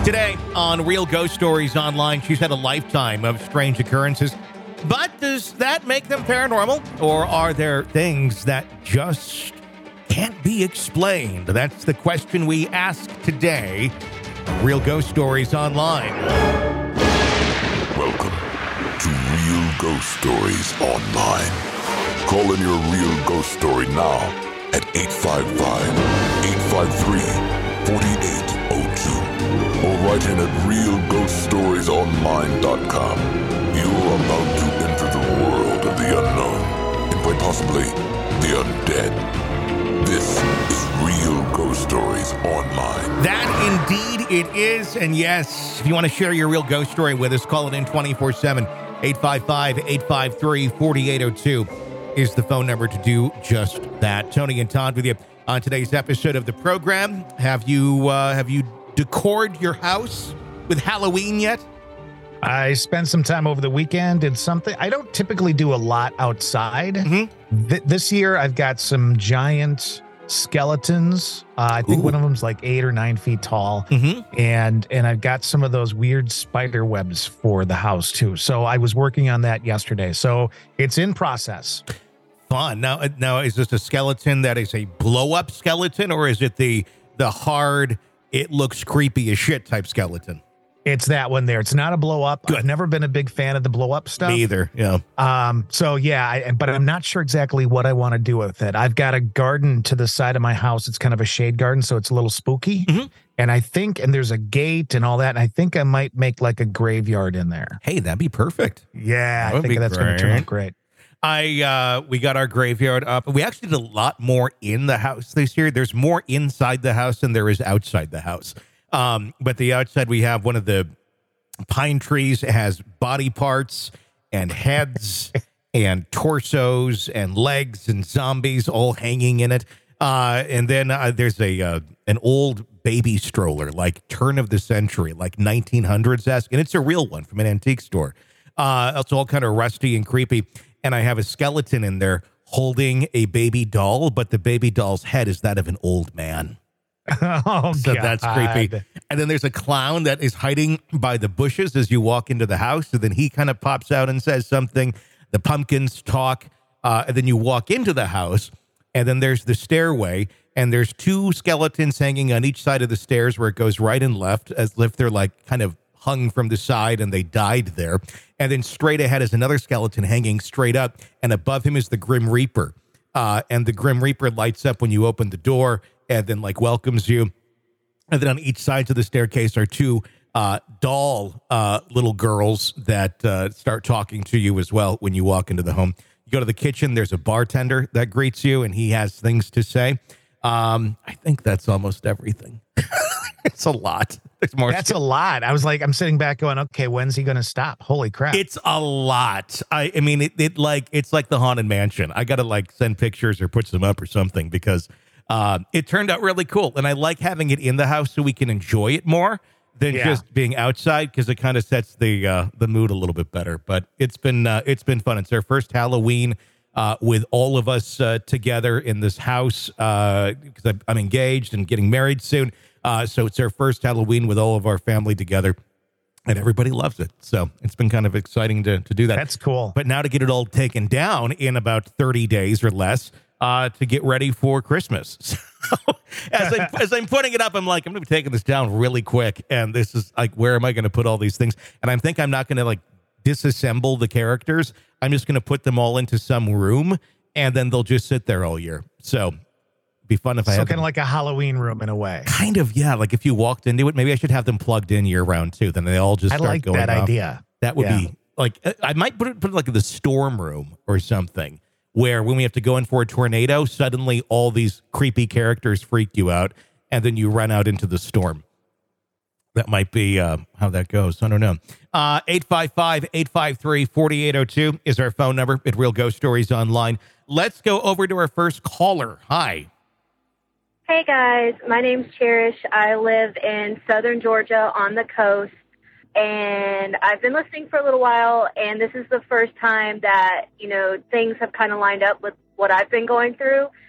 Today on Real Ghost Stories Online, she's had a lifetime of strange occurrences. But does that make them paranormal? Or are there things that just can't be explained? That's the question we ask today on Real Ghost Stories Online. Welcome to Real Ghost Stories Online. Call in your real ghost story now at 855-853-4802. Or write in at realghoststoriesonline.com. You're about to enter the world of the unknown, and quite possibly the undead. This is Real Ghost Stories Online. That indeed it is. And yes, if you want to share your real ghost story with us, call it in 24/7. 855-853-4802 is the phone number to do just that. Tony and Todd with you on today's episode of the program. Have you decored your house with Halloween yet? I spent some time over the weekend, did something. I don't typically do a lot outside. Mm-hmm. This year, I've got some giant skeletons. I think one of them's like 8 or 9 feet tall. Mm-hmm. And I've got some of those weird spider webs for the house, too. So I was working on that yesterday. So it's in process. Fun. Now, is this a skeleton that is a blow-up skeleton, or is it the hard, it looks creepy as shit type skeleton? It's that one there. It's not a blow up. Good. I've never been a big fan of the blow up stuff. Me either. Yeah. So yeah, but I'm not sure exactly what I want to do with it. I've got a garden to the side of my house. It's kind of a shade garden, so it's a little spooky. Mm-hmm. And there's a gate and all that. And I think I might make like a graveyard in there. Hey, that'd be perfect. Yeah, I think that's going to turn out great. We got our graveyard up. We actually did a lot more in the house this year. There's more inside the house than there is outside the house. But the outside, we have one of the pine trees. It has body parts and heads and torsos and legs and zombies all hanging in it. And then there's an old baby stroller, like turn of the century, like 1900s-esque. And it's a real one from an antique store. It's all kind of rusty and creepy. And I have a skeleton in there holding a baby doll, but the baby doll's head is that of an old man. Oh, so God. That's creepy. And then there's a clown that is hiding by the bushes as you walk into the house. And then he kind of pops out and says something. The pumpkins talk. And then you walk into the house. And then there's the stairway. And there's 2 skeletons hanging on each side of the stairs where it goes right and left, as if they're like kind of hung from the side and they died there. And then straight ahead is another skeleton hanging straight up. And above him is the Grim Reaper. And the Grim Reaper lights up when you open the door and then like welcomes you. And then on each side of the staircase are 2 doll little girls that start talking to you as well when you walk into the home. You go to the kitchen, there's a bartender that greets you and he has things to say. I think that's almost everything. It's a lot. There's more. That's a lot. I was like, I'm sitting back going, okay, when's he going to stop? Holy crap. It's a lot. I mean, it's like the Haunted Mansion. I got to like send pictures or put some up or something because it turned out really cool. And I like having it in the house so we can enjoy it more than just being outside because it kind of sets the mood a little bit better. But it's been fun. It's our first Halloween with all of us together in this house because I'm engaged and getting married soon. So it's our first Halloween with all of our family together, and everybody loves it. So it's been kind of exciting to do that. That's cool. But now to get it all taken down in about 30 days or less to get ready for Christmas. So as I'm putting it up, I'm like, I'm going to be taking this down really quick. And this is like, where am I going to put all these things? And I'm not going to like disassemble the characters. I'm just going to put them all into some room, and then they'll just sit there all year. So be fun if I had kind of like a Halloween room in a way. Kind of, yeah. Like if you walked into it, maybe I should have them plugged in year round too. Then they all just start like going that off. idea. That would be like, I might put it like in the storm room or something, where when we have to go in for a tornado, suddenly all these creepy characters freak you out, and then you run out into the storm. That might be how that goes. I don't know. 855-853-4802 is our phone number at Real Ghost Stories Online. Let's go over to our first caller. Hi. Hey, guys. My name's Cherish. I live in southern Georgia on the coast, and I've been listening for a little while, and this is the first time that, things have kind of lined up with what I've been going through.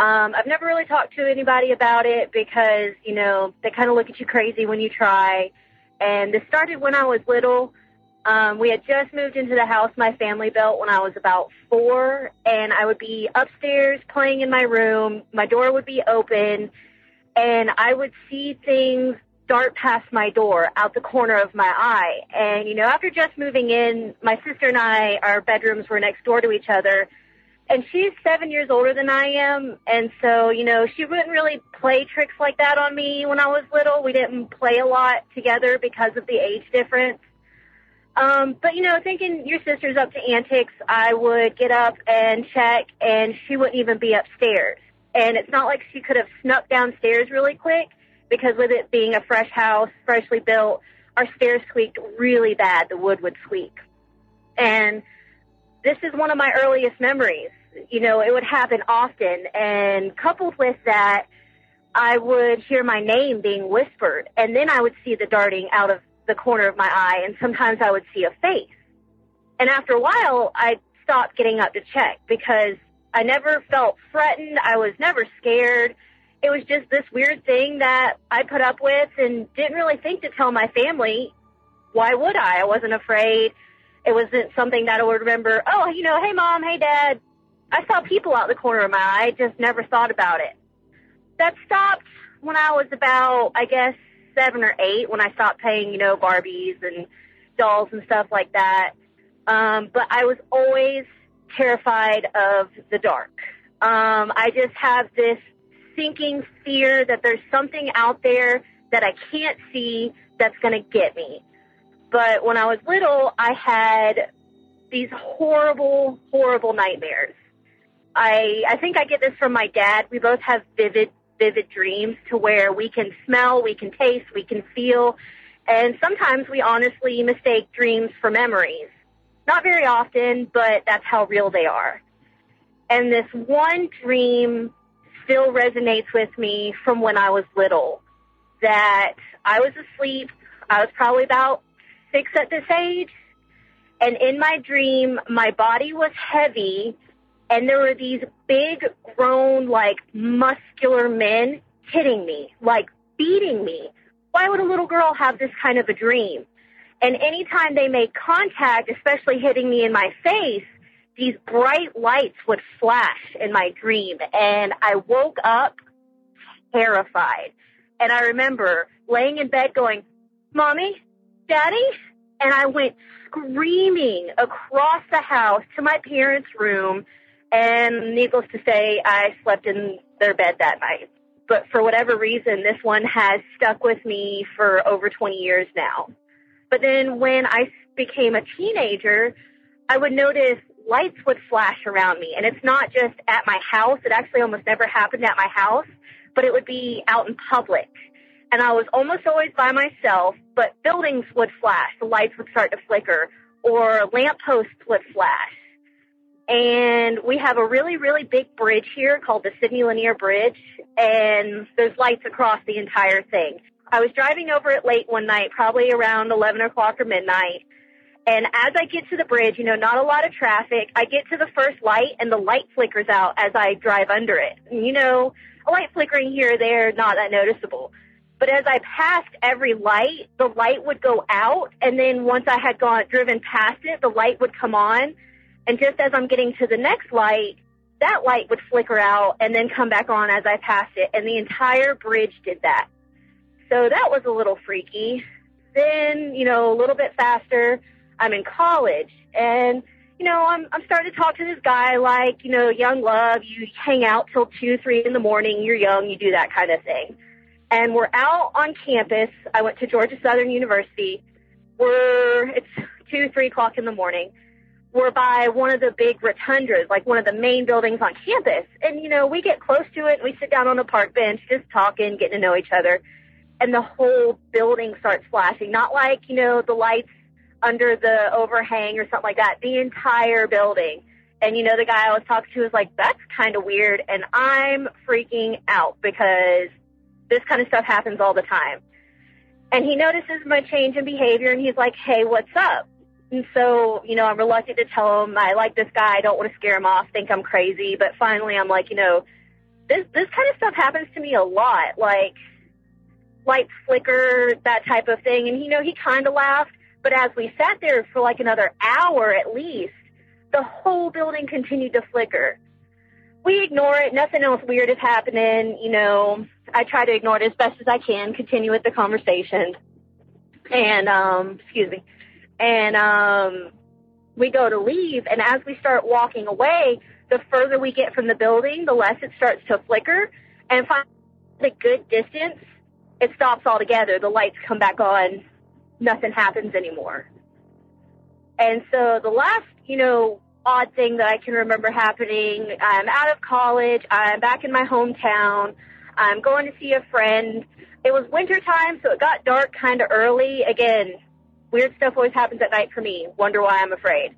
I've never really talked to anybody about it because, you know, they kind of look at you crazy when you try. And this started when I was little. We had just moved into the house my family built when I was about 4, and I would be upstairs playing in my room. My door would be open, and I would see things dart past my door out the corner of my eye. And, you know, after just moving in, my sister and I, our bedrooms were next door to each other. And she's 7 years older than I am. And so, you know, she wouldn't really play tricks like that on me when I was little. We didn't play a lot together because of the age difference. But, you know, thinking your sister's up to antics, I would get up and check, and she wouldn't even be upstairs. And it's not like she could have snuck downstairs really quick, because with it being a fresh house, freshly built, our stairs squeaked really bad. The wood would squeak. And this is one of my earliest memories. You know, it would happen often. And coupled with that, I would hear my name being whispered. And then I would see the darting out of the corner of my eye. And sometimes I would see a face. And after a while, I stopped getting up to check because I never felt threatened. I was never scared. It was just this weird thing that I put up with and didn't really think to tell my family. Why would I? I wasn't afraid. It wasn't something that I would remember, oh, you know, hey, Mom, hey, Dad. I saw people out the corner of my eye. I just never thought about it. That stopped when I was about, I guess, 7 or 8, when I stopped playing, you know, Barbies and dolls and stuff like that. But I was always terrified of the dark. I just have this sinking fear that there's something out there that I can't see that's going to get me. But when I was little, I had these horrible, horrible nightmares. I think I get this from my dad. We both have vivid dreams to where we can smell, we can taste, we can feel, and sometimes we honestly mistake dreams for memories. Not very often, but that's how real they are. And this one dream still resonates with me from when I was little, that I was asleep. I was probably about 6 at this age, and in my dream, my body was heavy, and there were these big, grown, like, muscular men hitting me, like, beating me. Why would a little girl have this kind of a dream? And anytime they made contact, especially hitting me in my face, these bright lights would flash in my dream, and I woke up terrified. And I remember laying in bed going, Mommy, Daddy? And I went screaming across the house to my parents' room, and needless to say, I slept in their bed that night. But for whatever reason, this one has stuck with me for over 20 years now. But then when I became a teenager, I would notice lights would flash around me. And it's not just at my house. It actually almost never happened at my house, but it would be out in public. And I was almost always by myself, but buildings would flash. The lights would start to flicker, or lampposts would flash. And we have a really, really big bridge here called the Sidney Lanier Bridge, and there's lights across the entire thing. I was driving over it late one night, probably around 11 o'clock or midnight, and as I get to the bridge, you know, not a lot of traffic, I get to the first light, and the light flickers out as I drive under it. And, you know, a light flickering here or there, not that noticeable. But as I passed every light, the light would go out, and then once I had driven past it, the light would come on. And just as I'm getting to the next light, that light would flicker out and then come back on as I passed it. And the entire bridge did that. So that was a little freaky. Then, you know, a little bit faster, I'm in college. And, you know, I'm starting to talk to this guy like, you know, young love. You hang out till 2, 3 in the morning. You're young. You do that kind of thing. And we're out on campus. I went to Georgia Southern University. It's 2, 3 o'clock in the morning. We're by one of the big rotundas, like one of the main buildings on campus. And, you know, we get close to it, and we sit down on a park bench just talking, getting to know each other. And the whole building starts flashing. Not like, you know, the lights under the overhang or something like that. The entire building. And, you know, the guy I was talking to was like, that's kind of weird. And I'm freaking out because this kind of stuff happens all the time. And he notices my change in behavior, and he's like, hey, what's up? And so, you know, I'm reluctant to tell him I like this guy. I don't want to scare him off, think I'm crazy. But finally, I'm like, you know, this kind of stuff happens to me a lot, like lights flicker, that type of thing. And, he kind of laughed. But as we sat there for like another hour at least, the whole building continued to flicker. We ignore it. Nothing else weird is happening. I try to ignore it as best as I can, continue with the conversation. And, we go to leave. And as we start walking away, the further we get from the building, the less it starts to flicker. And finally, a good distance, it stops altogether. The lights come back on. Nothing happens anymore. And so the last, odd thing that I can remember happening, I'm out of college. I'm back in my hometown. I'm going to see a friend. It was wintertime, so it got dark kind of early. Again, weird stuff always happens at night for me. Wonder why I'm afraid.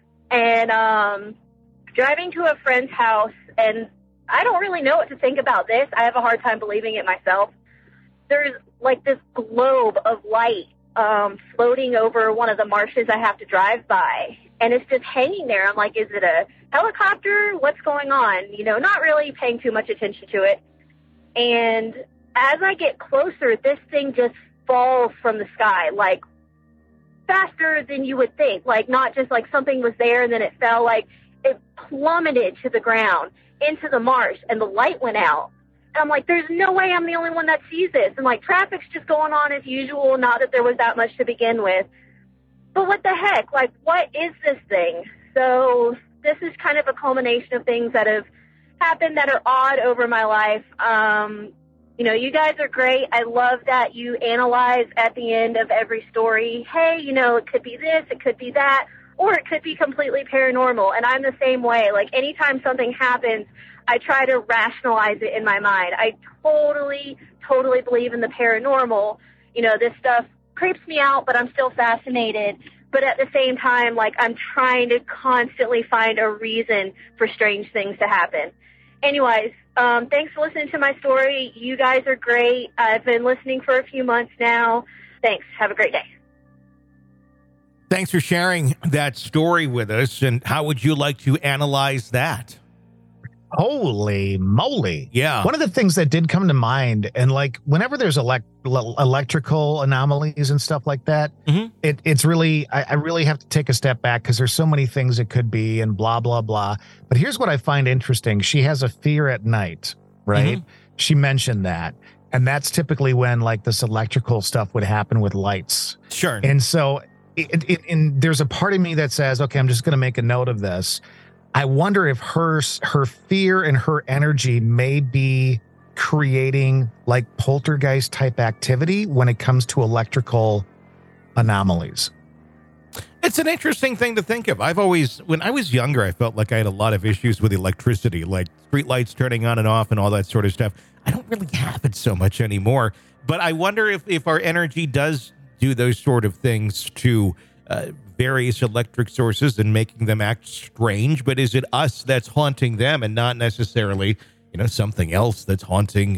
And driving to a friend's house, and I don't really know what to think about this. I have a hard time believing it myself. There's like this globe of light floating over one of the marshes I have to drive by. And it's just hanging there. I'm like, is it a helicopter? What's going on? Not really paying too much attention to it. And as I get closer, this thing just falls from the sky, like faster than you would think. Like not just like something was there and then it fell, like it plummeted to the ground into the marsh and the light went out. And I'm like, there's no way I'm the only one that sees this. And like traffic's just going on as usual, not that there was that much to begin with. But what the heck? Like, what is this thing? So this is kind of a culmination of things that have happened that are odd over my life. You guys are great. I love that you analyze at the end of every story. Hey, it could be this, it could be that, or it could be completely paranormal. And I'm the same way. Like, anytime something happens, I try to rationalize it in my mind. I totally believe in the paranormal. This stuff creeps me out, but I'm still fascinated. But at the same time, like, I'm trying to constantly find a reason for strange things to happen. Anyways, thanks for listening to my story. You guys are great. I've been listening for a few months now. Thanks. Have a great day. Thanks for sharing that story with us. And how would you like to analyze that? Holy moly. Yeah. One of the things that did come to mind, and like whenever there's electrical anomalies and stuff like that, it's really, I really have to take a step back because there's so many things it could be and blah, blah, blah. But here's what I find interesting. She has a fear at night, right? She mentioned that. And that's typically when like this electrical stuff would happen with lights. Sure. And so and there's a part of me that says, okay, I'm just going to make a note of this. I wonder if her fear and her energy may be creating like poltergeist type activity when it comes to electrical anomalies. It's an interesting thing to think of. When I was younger, I felt like I had a lot of issues with electricity, like street lights turning on and off and all that sort of stuff. I don't really have it so much anymore, but I wonder if our energy does do those sort of things to various electric sources and making them act strange. But is it us that's haunting them and not necessarily, something else that's haunting,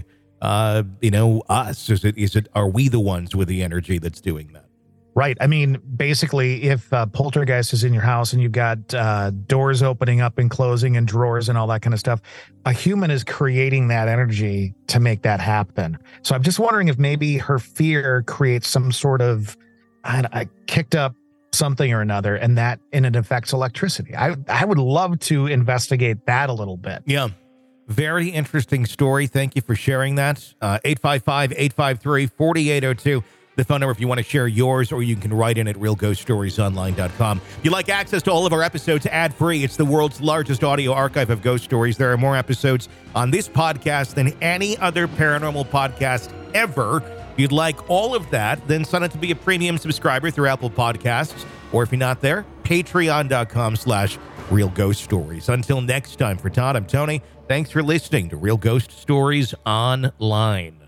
us? Are we the ones with the energy that's doing that? Right. I mean, basically, if poltergeist is in your house and you've got doors opening up and closing and drawers and all that kind of stuff, a human is creating that energy to make that happen. So I'm just wondering if maybe her fear creates some sort of kicked up something or another, and it affects electricity. I would love to investigate that a little bit. Yeah. Very interesting story. Thank you for sharing that. 855-853-4802. The phone number if you want to share yours, or you can write in at realghoststoriesonline.com. If you'd like access to all of our episodes ad-free, it's the world's largest audio archive of ghost stories. There are more episodes on this podcast than any other paranormal podcast ever. If you'd like all of that, then sign up to be a premium subscriber through Apple Podcasts. Or if you're not there, patreon.com/realghoststories. Until next time, for Todd, I'm Tony. Thanks for listening to Real Ghost Stories Online.